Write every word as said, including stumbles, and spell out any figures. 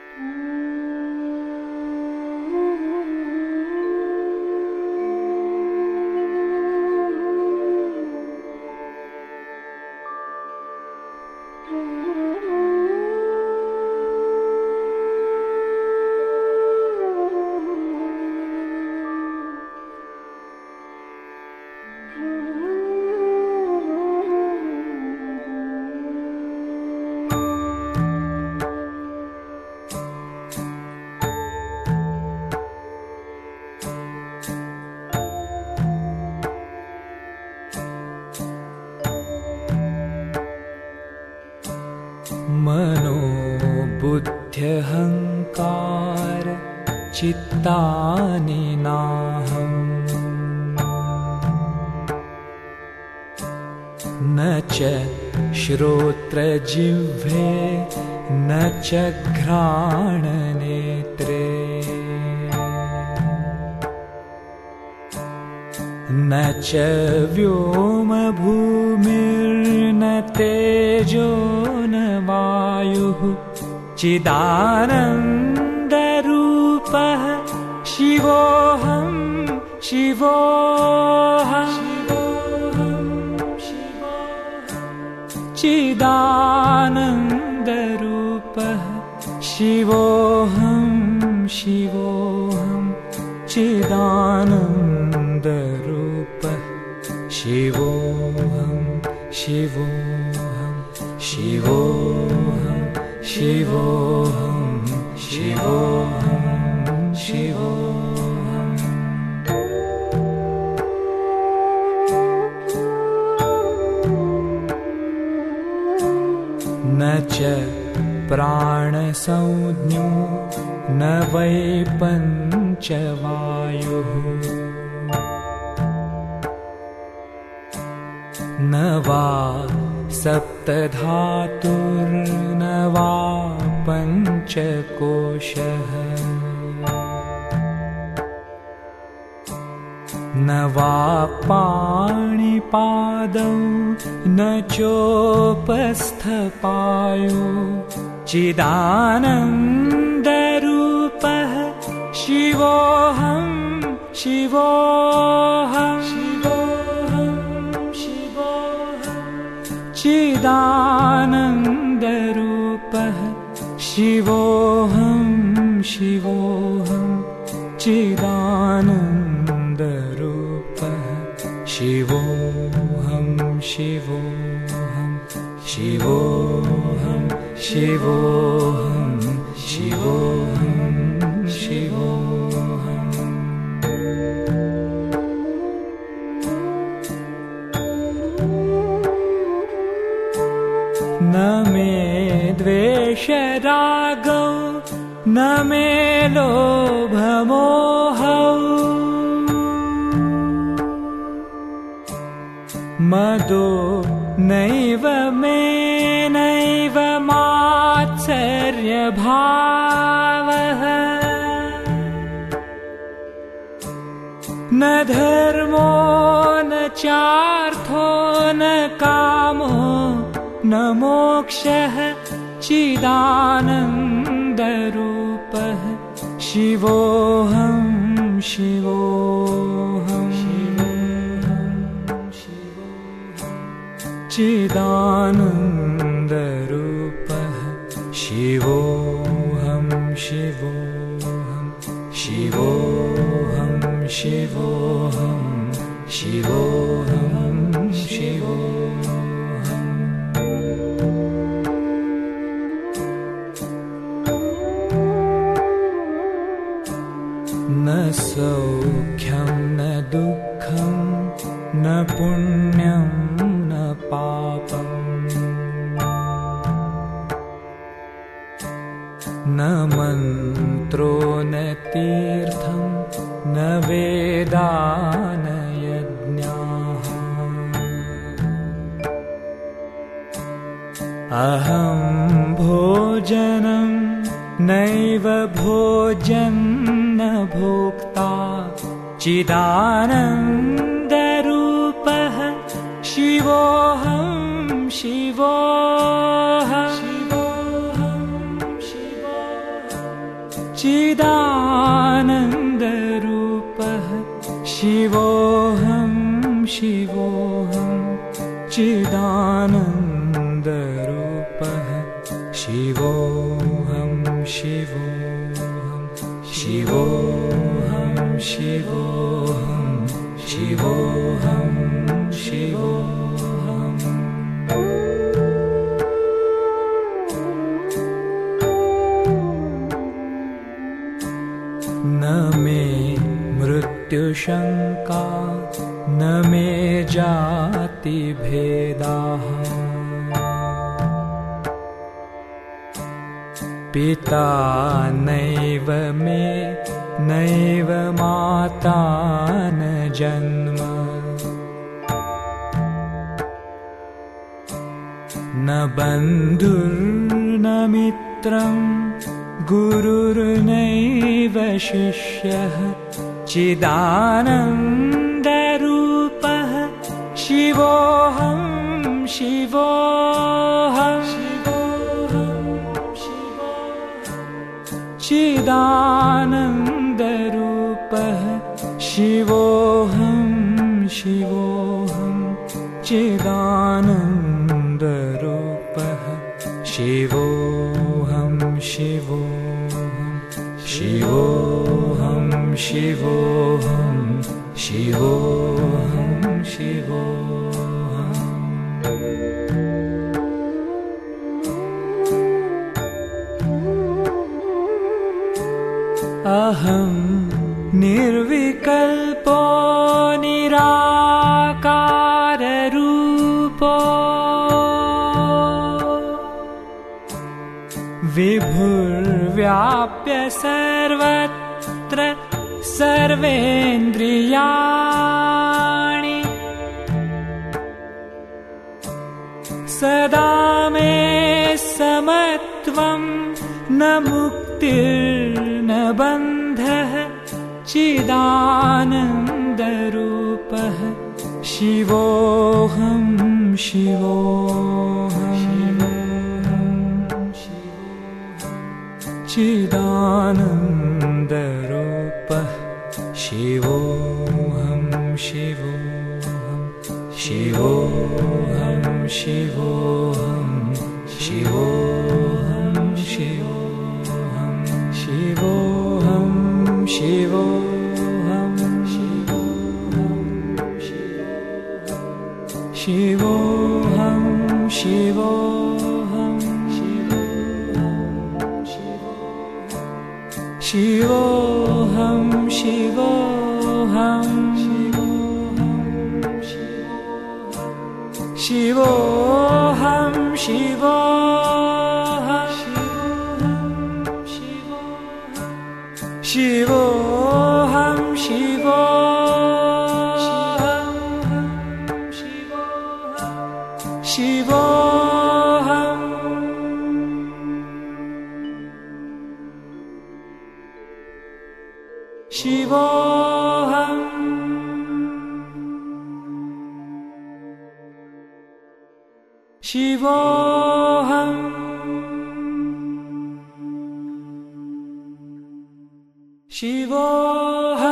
मनो बुद्ध्यहंकार चित्तानि नाहम् न च श्रोत्रजिह्वे न च घ्राणनेत्रे न च व्योमभूमिर्न तेजो न वायुः चिदानन्दरूपः शिवोऽहं शिवोऽहं चिदानन्दरूपः शिवोऽहं शिवोऽहं चिदानन्दरूपः शिवोऽहं शिवोऽहं शिवोऽहं शिवोऽहं शिवोऽहं शिवोऽहम् न च प्राणसंज्ञो न वै पञ्चवायुः न वा सप्तधातुर्न वा पञ्चकोशः न वा पाणिपादौ न चोपस्थपायो चिदानन्दरूपः शिवोऽहं शिवोऽहं चिदानन्दरूपः शिवोऽहं शिवोऽहं चिदानन्दरूपः शिवोऽहं शिवोऽहं शिवोऽहं शिवोऽहं शिवोऽहं शिवोऽहम् न मे द्वेषरागौ न मे लोभमोहौ मदो नैव मे नैव मात्सर्यभावः न धर्मो न चार्थो न कामो न मोक्षः चिदानन्दरूपः शिवोऽहं शिवोऽहं चिदानन्दरूपः शिवोऽहं शिवोऽहं शिवोऽहं शिवोऽहं शिवोऽहं शिवोऽहम् न सौख्यं न दुःखं न पुण्यं न पापम् न मन्त्रो न तीर्थं न वेदा न यज्ञाः अहं भोजनं नैव भोजन् न भोक्ता चिदानन्दरूपः शिवोऽहं शिवोऽहं चिदानन्दरूपः शिवोऽहं शिवोऽहं चिदानन्दरूपः शिवोऽहं शिवोऽहं शिवोऽहं शिवोऽहं शिवोऽहं शिवोऽहम् न मे मृत्युशङ्का न मे जातिभेदाः पिता नैव मे नैव माता न जन्म न बन्धुर्न मित्रं गुरुर्नैव शिष्यः चिदानन्दरूपः शिवोऽहं शिवोऽहं चिदानन्दरूपः शिवोऽहं शिवोऽहं चिदानन्दरूपः शिवोऽहं शिवोऽहं शिवोऽहं शिवोऽहं शिवोऽहं शिवोऽहम् अहं निर्विकल्पो निराकाररूपो विभुर्व्याप्य सर्वत्र सर्वेन्द्रियाणि सदा मे समत्वं न मुक्तिर्न बन्धः चिदानन्दरूपः शिवोऽहं शिवोऽहं चिदानन्दरूपः शिवोऽहं शिवोऽहं शिवोऽहं शिवोऽहं शिवोऽहं शिवोऽहं शिवोऽहं शिवोऽहं शिवोऽहं शिवोऽहं शिवोऽहं शिवोऽहं शिवोऽहं शिवोऽहं शिवोऽहं शिवोऽहं शिवोऽहं शिवोऽहं शिवोऽहं